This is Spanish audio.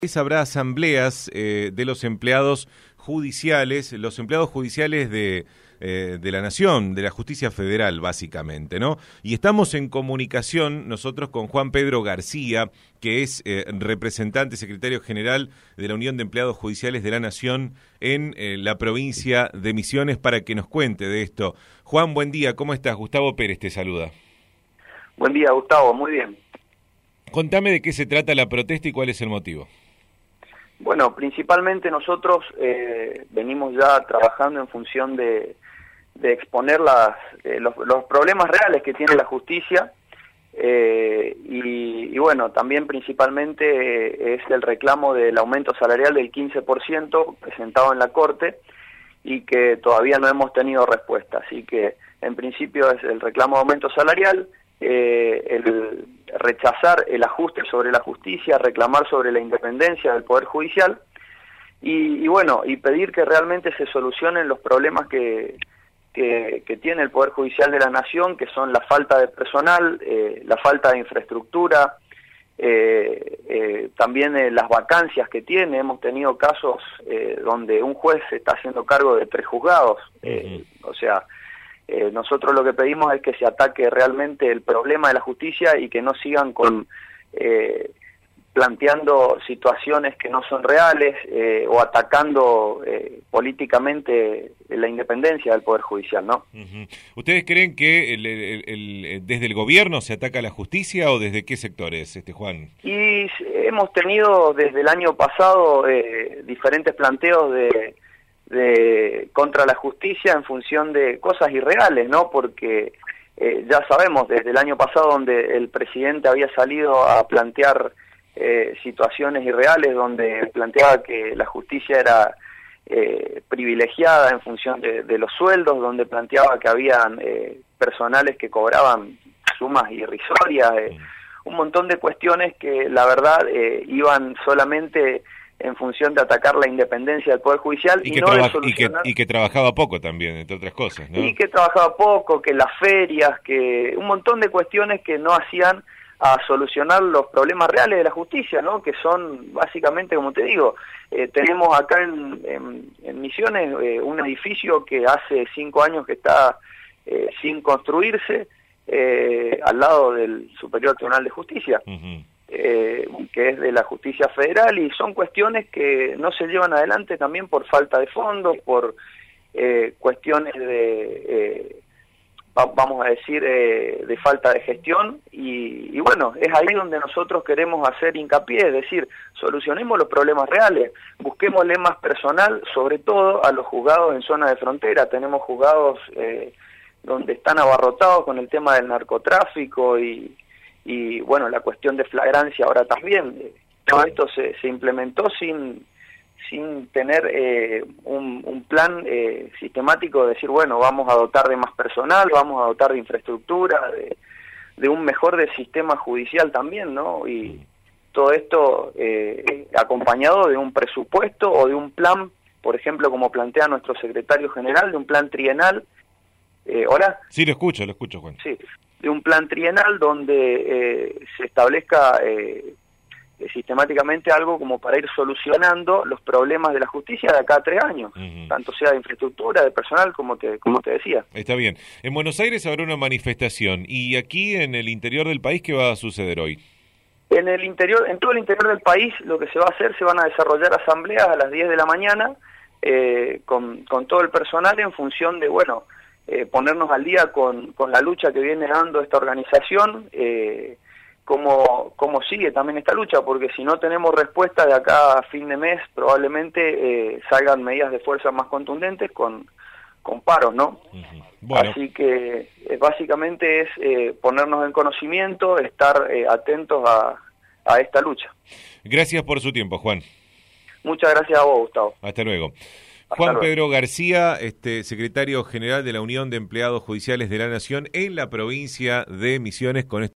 Habrá asambleas de los empleados judiciales de la Nación, de la Justicia Federal, básicamente, ¿no? Y estamos en comunicación nosotros con Juan Pedro García, que es representante, secretario general de la Unión de Empleados Judiciales de la Nación en la provincia de Misiones, para que nos cuente de esto. Juan, buen día, ¿cómo estás? Gustavo Pérez te saluda. Buen día, Gustavo, muy bien. Contame de qué se trata la protesta y cuál es el motivo. Bueno, principalmente nosotros venimos ya trabajando en función de exponer los problemas reales que tiene la justicia y bueno, también principalmente es el reclamo del aumento salarial del 15% presentado en la Corte y que todavía no hemos tenido respuesta. Así que en principio es el reclamo de aumento salarial, el rechazar el ajuste sobre la justicia, reclamar sobre la independencia del Poder Judicial y bueno, y pedir que realmente se solucionen los problemas que tiene el Poder Judicial de la Nación, que son la falta de personal, la falta de infraestructura, también las vacancias que tiene. Hemos tenido casos donde un juez se está haciendo cargo de 3 juzgados, o sea, nosotros lo que pedimos es que se ataque realmente el problema de la justicia y que no sigan planteando situaciones que no son reales o atacando políticamente la independencia del Poder Judicial, ¿no? ¿Ustedes creen que desde el gobierno se ataca a la justicia o desde qué sectores, Juan? Y hemos tenido desde el año pasado diferentes planteos contra la justicia en función de cosas irreales, ¿no? Porque ya sabemos desde el año pasado donde el presidente había salido a plantear situaciones irreales, donde planteaba que la justicia era privilegiada en función de los sueldos, donde planteaba que habían personales que cobraban sumas irrisorias, un montón de cuestiones que la verdad iban solamente en función de atacar la independencia del Poder Judicial y no de solucionar... Y que trabajaba poco también, entre otras cosas, ¿no? Y que trabajaba poco, que las ferias, que un montón de cuestiones que no hacían a solucionar los problemas reales de la justicia, ¿no? Que son básicamente, como te digo, tenemos acá en Misiones un edificio que hace 5 años que está sin construirse, al lado del Superior Tribunal de Justicia. Que es de la Justicia Federal, y son cuestiones que no se llevan adelante también por falta de fondos, por cuestiones vamos a decir, de falta de gestión, y bueno, es ahí donde nosotros queremos hacer hincapié, es decir, solucionemos los problemas reales, busquémosle más personal, sobre todo a los juzgados en zona de frontera. Tenemos juzgados donde están abarrotados con el tema del narcotráfico y bueno, la cuestión de flagrancia ahora también. Todo esto se implementó sin tener un plan sistemático de decir, bueno, vamos a dotar de más personal, vamos a dotar de infraestructura, de un mejor sistema judicial también, ¿no? Y todo esto acompañado de un presupuesto o de un plan, por ejemplo, como plantea nuestro secretario general, de un plan trienal. ¿Hola? Sí, lo escucho, Juan. Sí, de un plan trienal donde se establezca sistemáticamente algo como para ir solucionando los problemas de la justicia de acá a 3 años, tanto sea de infraestructura, de personal, como te decía. Está bien. En Buenos Aires habrá una manifestación, y aquí en el interior del país, ¿qué va a suceder hoy? En todo el interior del país lo que se va a hacer, se van a desarrollar asambleas a las 10 de la mañana con todo el personal en función de, bueno, ponernos al día con la lucha que viene dando esta organización, cómo sigue también esta lucha, porque si no tenemos respuesta de acá a fin de mes, probablemente salgan medidas de fuerza más contundentes con paros, ¿no? Bueno. Así que básicamente es ponernos en conocimiento, estar atentos a esta lucha. Gracias por su tiempo, Juan. Muchas gracias a vos, Gustavo. Hasta luego. Juan Pedro García, secretario general de la Unión de Empleados Judiciales de la Nación en la provincia de Misiones, con